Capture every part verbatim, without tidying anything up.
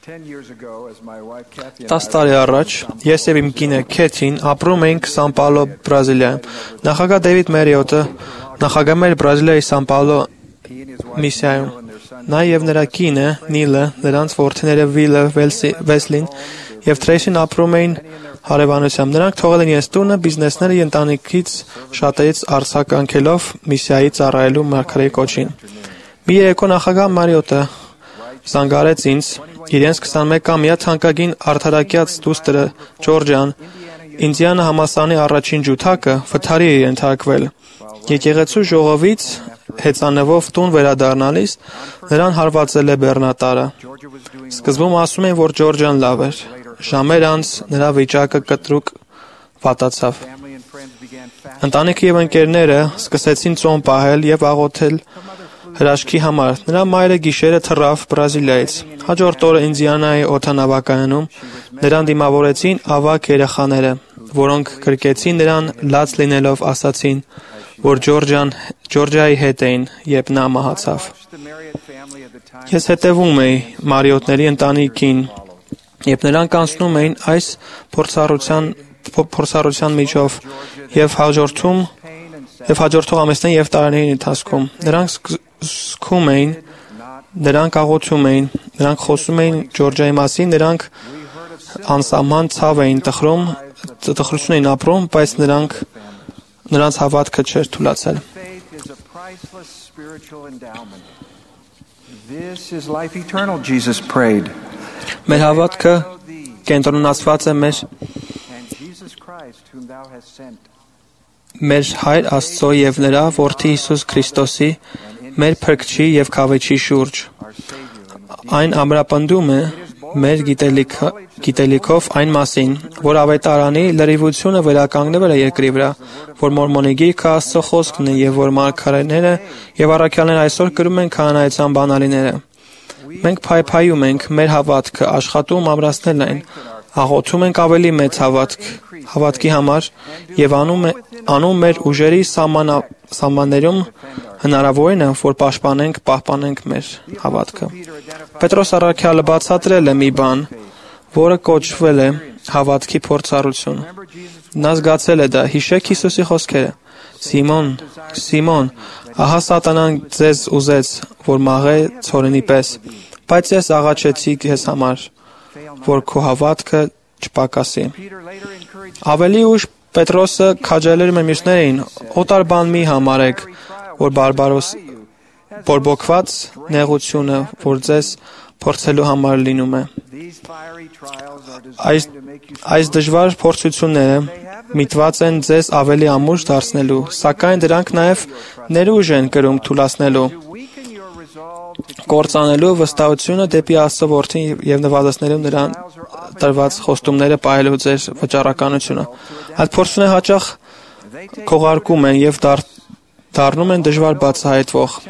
Տաս տարի առաջ ես եւ իմ կինը Քեթին ապրում էինք Սան Պաուլո, Բրազիլիայում։ Նախագահ Դեվիդ Մերիոտը նախագահում էր Բրազիլիայի Սան Պաուլո միսիայում։ Նա եւ նրա կինը Նիլը, նրանց որդիները Վիլը, Վեսլին եւ Թրեյսին ապրում էին հարևանությամբ։ Նրանք թողել են իրենց տունը, բիզնեսները եւ ընտանիքից շատերից արձագանքելով միսիայի ծառայելու մարգարեի կոչին։ Մի երեկո նախագահ Մարիոտը զանգարեց ինձ, իրենց քսանմեկամյա թանկագին արդարակյաց դուստրը Ջորջան, Ինդիանա համալսարանի առաջին ջութակը վթարի է ենթարկվել։ Եկեղեցու ժողովից հեծանվով տուն վերադառնալիս նրան հարվածել է բեռնատարը։ Սկզբում ասում են, որ Ջորջան լավ էր։ Ժամեր անց նրա վիճակը կտրուկ վատացավ։ Ընտանիքը եւ ընկերները սկսեցին ծոմ պահել եւ աղոթել հրաշքի համար։ Նրա մայրը գիշերը թռավ Բրազիլիայից։ Հաջորդ օրը Ինդիանայի օդանավակայանում նրան դիմավորեցին ավագ երեխաները, որոնք գրկեցին նրան լաց լինելով ասացին, որ Ջորջան Ջորջայի հետ էին, երբ նա մահացավ։ Ես հետևում էի Մարիոտների ընտանիքին, երբ նրանք անցնում էին այս փորձառության փորձառության միջով եւ հաջորդում եւ հաջորդող ամիսներին եւ տարիների ընթացքում նրանք զգում էին, նրանք աղոթում էին, նրանք խոսում էին Ջորջայի մասին, նրանք անսահման ցավ էին տխրում, տխրություն էին ապրում, բայց նրանք նրանց հավատքը չէր թուլացել։ Մեր հավատքը կենտրոնացված է մեր մեր Հայր Աստծո եւ նրա Որդի Հիսուս Քրիստոսի, մեր Փրկչի եւ Քավեչի շուրջ։ Այն ամրապնդում է մեր գիտելիքը, գիտելիքով այն մասին, որ ավետարանի լրիվությունը վերականգնվել է երկրի վրա, որ Մորմոնի գիրքը Աստծո խոսքն է եւ որ մարգարեները եւ առաքյալները այսօր կրում են քահանայության բանալիները։ Մենք փայփայում ենք մեր հավատքը, աշխատում ամրացնել այն, աղոթում ենք ավելի մեծ հավատք, հավատքի համար եւ անում անում մեր ուժերի սահմաններում հնարավորինը, որ պաշտպանենք, պահպանենք մեր հավատքը։ Պետրոս առաքյալը բացատրել է մի բան, որը կոչվել է հավատքի փորձառություն։ Նա զգացել է դա, հիշեք Հիսուսի խոսքերը. Սիմոն, Սիմոն, ահա սատանան ձեզ ուզեց, որ մաղե ցորենի պես, բայց ես աղաչեցի քեզ համար, որ քո հավատքը չպակասի։ Ավելի ուշ Պետրոսը քաջալերում է մյուսներին, օտար բան մի համարեք, որ բարբարոս բորբոքված նեղությունը, որ ձեզ փորձելու համար լինում է։ Այս այս դժվար փորձությունները միտված են ձեզ ավելի ամուր դարձնելու, սակայն դրանք նաև ներուժ են կրում թուլացնելու, կործանելու վստահությունը դեպի Աստծո որդին եւ նվազեցնելու նրան տրված խոստումները պահելու ձեր վճռականությունը։ Այդ փորձությունը հաճախ քողարկում են եւ դառնում են դժվար բացահայտվող։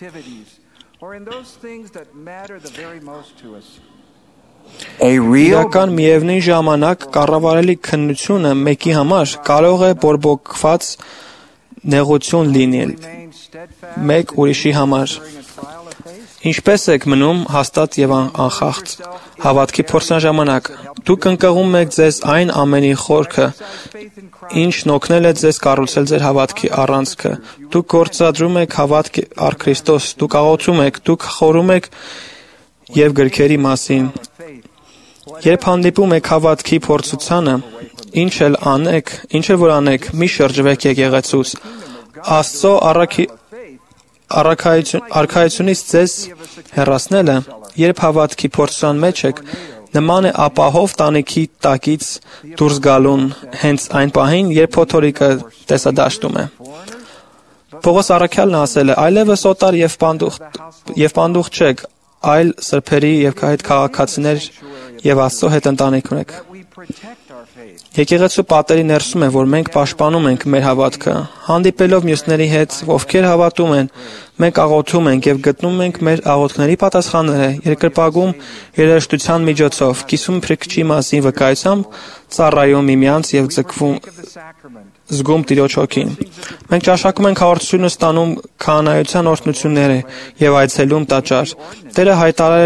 Իրական միևնույն ժամանակ կառավարելի քննությունը մեկի համար կարող է բորբոքված նեղություն լինել մեկ ուրիշի համար։ Ինչպես եք մնում հաստատ եւ անխախտ հավատքի փորձման ժամանակ։ Դուք ընկղում եք ձեզ այն ամենի խորքը, ինչն օգնել է ձեզ կառուցել ձեր հավատքի առանցքը։ Դուք գործադրում եք հավատք առ Քրիստոս, դուք աղոթում եք, դուք խորում եք եւ գրքերի մասին։ Երբ հանդիպում եք հավատքի փորձությանը, ինչ էլ անեք, ինչ էլ որ անեք, մի շրջվեք եկեղեցուց։ Աստծո առաքի Արքայությունից ձեզ հեռացնելը, երբ հավատքի փորձության մեջ եք, նման է ապահով տանիքի տակից դուրս գալուն հենց այն պահին, երբ փոթորիկը տեսադաշտում է։ Պողոս առաքյալն ասել է. այլևս օտար եւ պանդուխ եւ պանդուխ չեք, այլ սրբերի եւ հետ քաղաքացիներ եւ Աստծո հետ ընտանիք ունեք։ Եկեղեցու պատերի ներսում է, որ մենք պաշտպանում ենք մեր հավատքը, հանդիպելով մյուսների հետ, ովքեր հավատում են, մենք աղոթում ենք եւ գտնում ենք մեր աղոթքների պատասխանները, երկրպագում երաժշտության միջոցով, կիսում Փրկչի մասին վկայությամբ, ծառայում միմյանց եւ ձգվում զգում Տիրոջ հոգին։ Մենք ճաշակում ենք հաղորդությունը ստանում քահանայության օրհնությունները եւ այցելում տաճար։ Տերը հայտարարել է.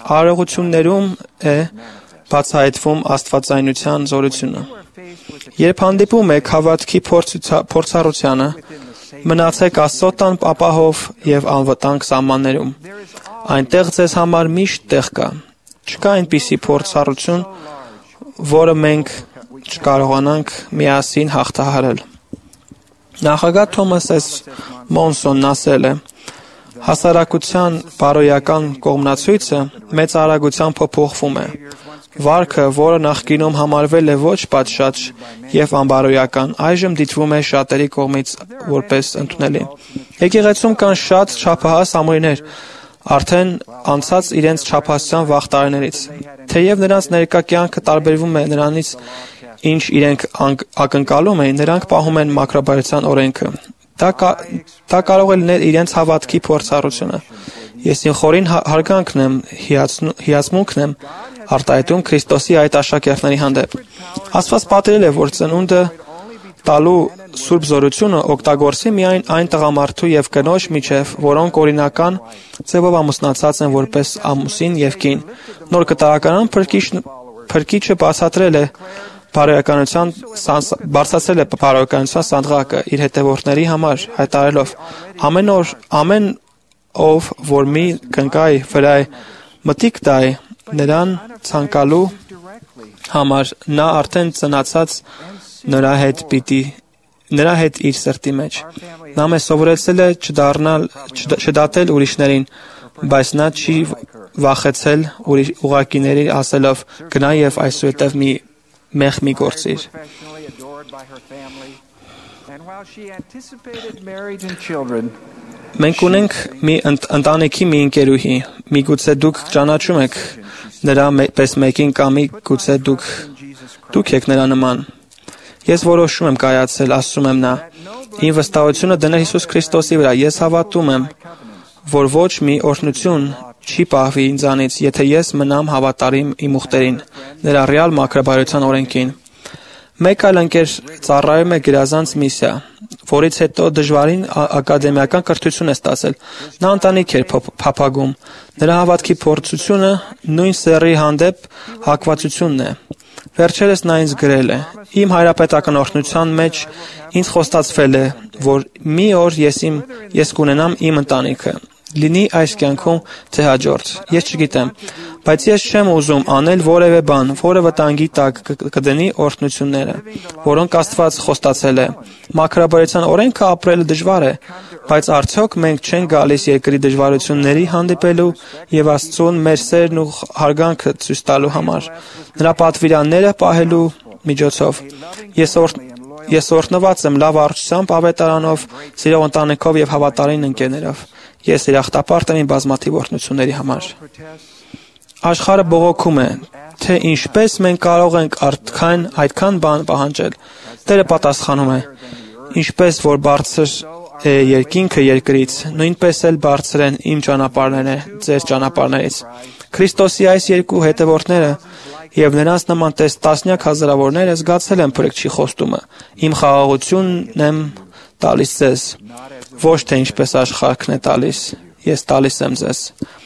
արարողություններում է բացահայտվում աստվածայնության զորությունը։ Երբ հանդիպում եք հավատքի փորձառությանը, մնացեք Աստծո տան ապահով եւ անվտանգ սահմաններում։ Այնտեղ ձեզ համար միշտ տեղ կա։ Չկա այնպիսի փորձառություն, որը մենք չկարողանանք միասին հաղթահարել։ Նախագահ Թոմաս Էս Մոնսոնն ասել է. հասարակության բարոյական կողմնացույցը մեծ արագությամբ փոփոխվում է։ Վարքը, որը նախկինում համարվել է ոչ պատշաճ եւ անբարոյական, այժմ դիտվում է շատերի կողմից որպես ընդունելի։ Եկեղեցում կան շատ չափահաս ամուրիներ, արդեն անցած իրենց չափահասության վաղ տարիներից։ Թեև նրանց ներկա կյանքը տարբերվում է նրանից, ինչ իրենք ակնկալում էին, նրանք պահում են մակրոբարության օրենքը։ Դա, դա կարող է լինել իրենց հավատքի փորձառությունը։ Ես իմ խորին հարգանքն եմ, հիացմունքն եմ արտահայտում Քրիստոսի այդ աշակերտների հանդեպ։ Աստված պատերել է, որ ծնունդը տալու սուրբ զորությունը օգտագործի միայն այն տղամարդու եւ կնոջ միջև, որոնք օրինական ձևով ամուսնացած են որպես ամուսին եւ կին։ Նոր կտակարան փրկիչը բացատրել է բարոյականության բարձրացրել է բարոյականության սանդղակը իր հետևորդների համար, հայտարարելով. ամեն օր ամեն ով որ մի կնկայի վրա մտիկ տայ նրան ցանկալու համար նա արդեն ծնացած նրա հետ պիտի նրա հետ իր սրտի մեջ նա մեզ սովորեցել է չդառնալ չդատել ուրիշներին, բայց նա չի վախեցել ուրիշ ուղակիների ասելով գնա եւ այսուհետեւ մի մեղ մի գործիր։ Մենք ունենք մի ընտանիքի մի ընկերուհի, միգուցե դուք ճանաչում եք նրա պես մեկին կամ միգուցե դուք դուք եք նրա նման։ Ես որոշում եմ կայացել, ասում եմ նա, իմ վստահությունը դնել Հիսուս Քրիստոսի վրա։ Ես հավատում եմ, որ ոչ մի օրհնություն չի պահվի ինձանից, եթե ես մնամ հավատարիմ իմ ուխտերին, նրա ռեալ մակրոբարության օրենքին։ Մեկ այլ ընկեր ծառայում է գրազանց միսիա, որից հետո դժվարին ակադեմիական կրթություն է ստացել։ Նա ընտանիք էր փափագում։ Նրա հավատքի փորձությունը նույն սեռի հանդեպ հակվածությունն է։ Վերջերս նա ինձ գրել է. Իմ հայրապետական օրհնության մեջ ինձ խոստացվել է, որ մի օր ես իմ ես կունենամ իմ ընտանիքը։ Լինի այս կյանքում թե հաջորդ, ես չգիտեմ, բայց ես չեմ ուզում անել որևէ բան, որը վտանգի տակ կդնի օրհնությունները, որոնք Աստված խոստացել է։ Մակրոբարության օրենքը ապրելը դժվար է, բայց արդյոք մենք չենք գալիս երկրի դժվարությունների հանդիպելու եւ Աստծուն մեր սերն ու հարգանքը ցույց տալու համար, նրա պատվիրանները պահելու միջոցով։ Ես ես օրհնված եմ լավ առողջությամբ, ավետարանով, սիրող ընտանիքով եւ հավատարիմ ընկերներով։ Ես երախտապարտ եմ իմ բազմաթիվ օրհնությունների համար։ Աշխարհը բողոքում է, թե ինչպես մենք կարող ենք արդքան այդքան բան պահանջել։ Տերը պատասխանում է. ինչպես որ բարձր է երկինքը երկրից, նույնպես էլ բարձր են իմ ճանապարհները ձեր ճանապարհներից։ Քրիստոսի այս երկու հետևորդները եւ նրանց նման տասնյակ հազարավորները զգացել են փրկչի խոստումը. Իմ խաղաղությունն եմ տալիս ձեզ, ոչ թե ինչպես աշխարհն է տալիս, ես տալիս եմ ձեզ։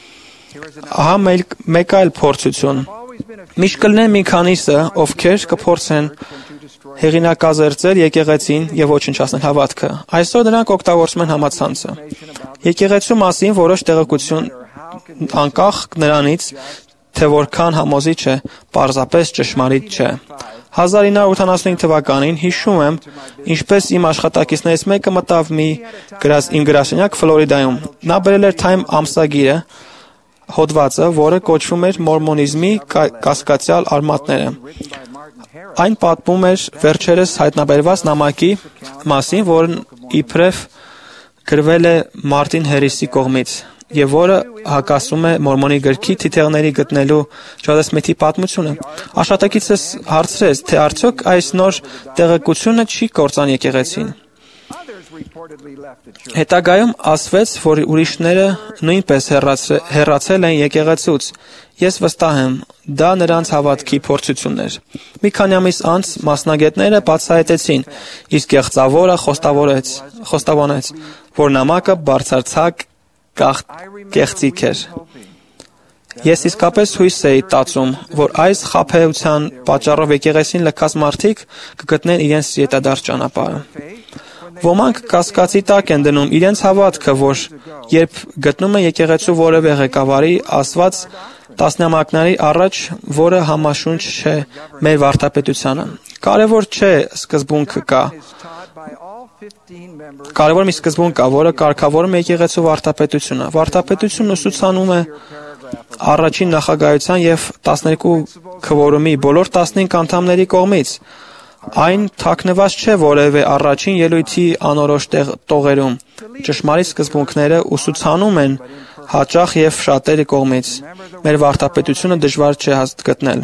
Ահա մեկ այլ փորձություն։ Միշտ կլինեն մի քանիսը, ովքեր կփորձեն հեղինակազերծել եկեղեցին եւ ոչնչացնել հավատքը։ Այսօր նրանք օգտագործում են համացանցը։ Եկեղեցու մասին որոշ տեղեկություն անկախ նրանից, թե որքան համոզիչ է, պարզապես ճշմարիտ չէ։ հազար ինը հարյուր ութանասունհինգ թվականին հիշում եմ, ինչպես իմ աշխատակիցներից մեկը մտավ մի գրաս իմ գրասենյակ Ֆլորիդայում։ Նա բերել էր Time ամսագիրը, հոդվածը, որը կոչվում էր Մորմոնիզմի կասկածյալ արմատները։ Այն պատմում էր վերջերս հայտնաբերված նամակի մասին, որն իբրև գրվել է Մարտին Հերիսի կողմից եւ որը հակասում է Մորմոնի գրքի թիթեղների գտնելու Ջոզեֆ Սմիթի պատմությունը։ Աշխատակիցս հարցրեց, թե արդյոք այս նոր տեղեկությունը չի կործան եկեղեցին։ Հետագայում ասվեց, որ ուրիշները նույնպես հեռացել են եկեղեցուց։ Ես վստահ եմ, դա նրանց հավատքի փորձությունն էր։ Մի քանի ամիս անց մասնագետները բացահայտեցին, իսկ գեղձավորը խոստավորեց, խոստովանեց, որ նամակը բարձրացակ կեղծիք էր։ Ես իսկապես հույս էի տածում, որ այս խաբեության պատճառով եկեղեցին լքած մարդիկ կգտնեն իրենց ետադարձ ճանապարհը։ Ոմանք կասկածի տակ են դնում իրենց հավատքը, որ երբ գտնում են եկեղեցու որևէ ղեկավարի ասված տասնամյակների առաջ, որը համաշունչ չէ մեր վարդապետությանը։ Կարևոր չէ սկզբունքը կա։ Կարևոր մի սկզբունք կա, որը կարգավորում է եկեղեցու վարդապետությունը։ Վարդապետությունն ուսուցանում է առաջին նախագահության եւ տասներկու քվորումի բոլոր տասնհինգ անդամների կողմից։ Այն թաքնված չէ որևէ առաջին ելույթի անորոշ տողերում։ Ճշմարիտ սկզբունքները ուսուցանում են հաճախ եւ շատերի կողմից։ Մեր վարդապետությունը դժվար չէ գտնել։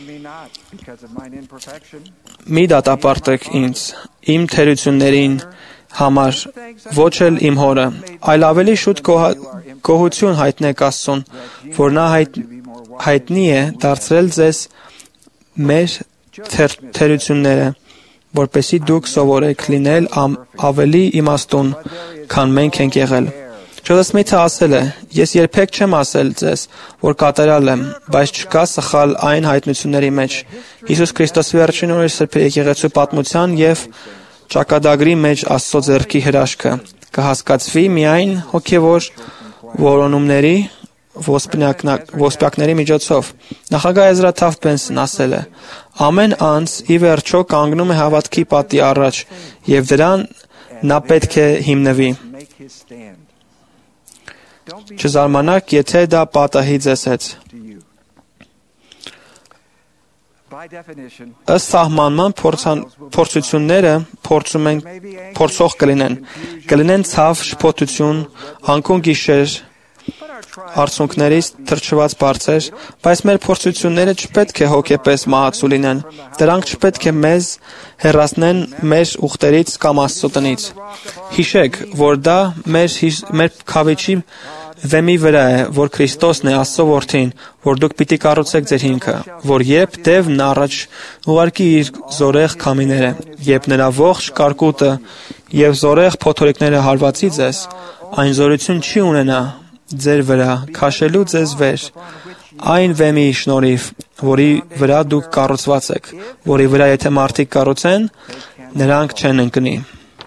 Մի դատապարտեք ինձ, իմ թերություններին համար, ոչ էլ իմ հորը, այլ ավելի շուտ գոհություն հայտնեք Աստծուն, որ նա հայտ, հայտնի է դարձրել ձեզ մեր թեր, թերությունները, որպեսզի դուք սովորեք լինել ավելի իմաստուն, քան մենք ենք եղել։ Ջոզեֆ Սմիթը ասել է. «Ես երբեք չեմ ասել ձեզ, որ կատարյալ եմ, բայց չկա սխալ այն հայտնությունների մեջ։ Հիսուս Քրիստոսի վերջին օրերի սրբի եկեղեցու պատմության եւ ճակատագրի մեջ Աստծո ձեռքի հրաշքը կհասկացվի միայն հոգևոր որոնումների ոսպնյակների միջոցով»։ Նախագահ Էզրա Թաֆտ Բենսն ասել է. «Ամեն անձ ի վերջո կանգնում է հավատքի պատի առաջ եւ դրան նա պետք է հիմնվի։ Չզարմանաք, եթե դա պատահի ձեզ հետ»։ Ըստ սահմանման փորձությունները փորձում են փորձող կլինեն, կլինեն ցավ, շփոթություն, անկուն գիշեր, արցունքներից թրջված բարձր, բայց մեր փորձությունները չպետք է հոգեպես մահացու լինեն։ Դրանք չպետք է մեզ հեռացնեն մեր ուխտերից կամ Աստծո տնից։ Հիշեք, որ դա մեր մեր քավիչի վեմի վրա է, որ Քրիստոսն է Աստծո որդին, որ դուք պիտի կառուցեք ձեր հիմքը, որ երբ Տևն առաջ ուղարկի իր զորեղ քամիները, երբ նրա ողջ կարկուտը եւ զորեղ փոթորիկները հարվածի ձեզ, այն զորություն չի ունենա ձեր վրա, քաշելու ձեզ վեր, այն վեմի շնորհիվ, որի վրա դուք կառուցված եք, որի վրա եթե մարդիկ կառուցեն, նրանք չեն ընկնի։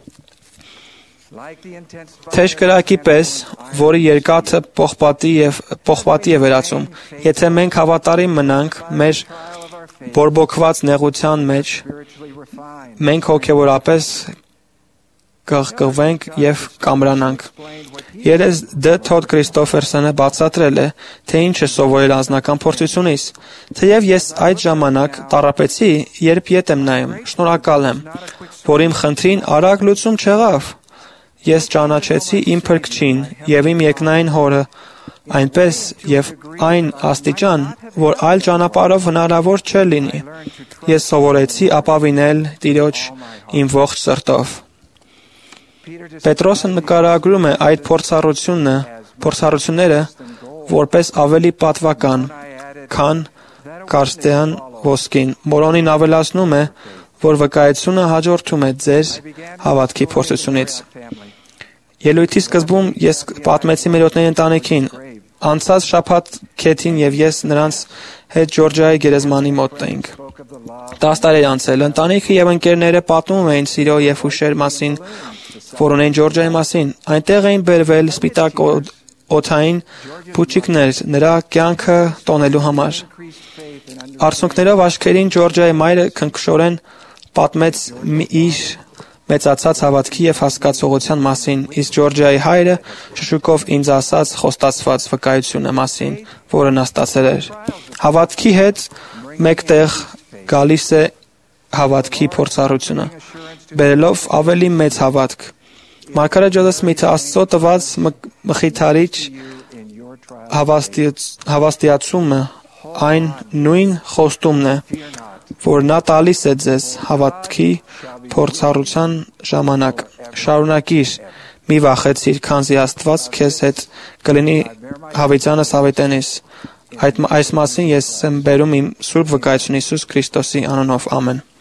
Թեժ կրակի պես, որի երկաթը պողպատի եւ պողպատի է վերածում, եթե մենք հավատարիմ մնանք մեր բորբոքված նեղության մեջ, մենք հոգեորապես կղկղվենք եւ կամրանանք։ Երես Դ. Թոդ Քրիստոֆերսոնը բացատրել է, թե ինչ է սովորել անձնական փորձությունից։ Թեև ես այդ ժամանակ տառապեցի, երբ ետ եմ նայում, շնորհակալ եմ, որ իմ խնդրին արագ լուծում չեղավ։ Ես ճանաչեցի իմ փրկչին եւ իմ երկնային հորը, այնպես եւ այն աստիճան, որ այլ ճանապարհով հնարավոր չէ լինի։ Ես սովորեցի ապավինել Տիրոջ իմ ողջ սրտով։ Պետրոսը նկարագրում է այդ փորձառությունը, փորձառությունները որպես ավելի պատվական, քան կարստեան ոսկին։ Մորոնին ավելացնում է, որ վկայությունը հաջորդում է ձեր հավատքի փորձությունից։ Ելույթի սկզբում ես պատմեցի մեր օտների ընտանիքին։ Անցած շաբաթ Քեթին եւ ես նրանց հետ Ջորջիայի գերեզմանի մոտ էինք։ Տաս տարի անցել, ընտանիքը եւ ընկերները պատմում էին սիրո եւ հուշեր մասին, որ ունեն Ջորջիայի մասին։ Այնտեղ էին բերվել սպիտակ օդային փուչիկներ նրա կյանքը տոնելու համար։ Արցունքներով աչքերին Ջորջիայի մայրը քնքշորեն պատմեց իր մեծացած հավատքի եւ հասկացողության մասին, իսկ Ջորջիայի հայրը շշուկով ինձ ասաց խոստացված վկայությունը մասին, որը նա ստացել էր։ Հավատքի հետ մեկտեղ գալիս է հավատքի փորձառությունը, բերելով ավելի մեծ հավատք։ Մարգարետ Ջոզեֆ Սմիթը Աստծո տված մխիթարիչ հավաստիացումը այն նույն խոստումն է, որ նա տալիս է ձեզ հավատքի փորձառության ժամանակ։ Շարունակիր, մի վախեցիր, քանզի Աստված քեզ հետ կլինի հավիտյանս հավիտենիս։ Այդ այս մասին ես եմ բերում իմ Սուրբ վկայությունը Հիսուս Քրիստոսի անունով։ Ամեն։